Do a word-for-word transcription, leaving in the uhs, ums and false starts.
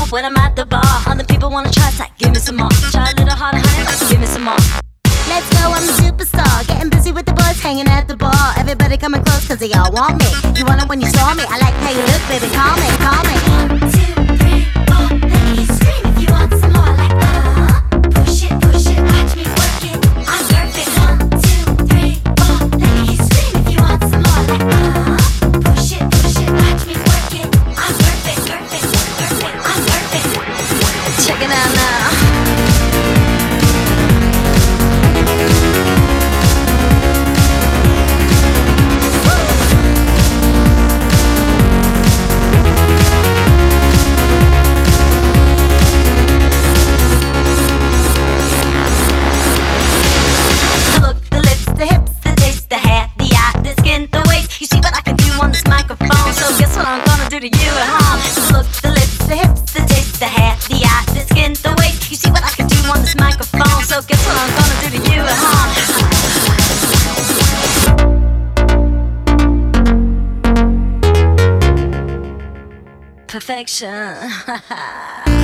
when I'm at the bar. Other people wanna try, it's like, give me some more. Try a little harder, honey, give me some more. Let's go, I'm a superstar. Getting busy with the boys, hanging at the bar. Everybody coming close, cause they all want me. You want it when you saw me. I like how you look, baby, call me, call me. One, two, three, four. Let me scream if you want some more. Like, uh, push it, push it, watch me work it. I'm perfect. One, two, three, four. Let me scream if you want some more. Like, uh, push it, push it, watch me work it. I'm perfect, perfect, perfect. I'm perfect. Check it out now. To you at home. The look, the lips, the hips, the taste, the hair, the eye, the skin, the waist. You see what I can do on this microphone. So guess what I'm gonna do to you at home? Perfection.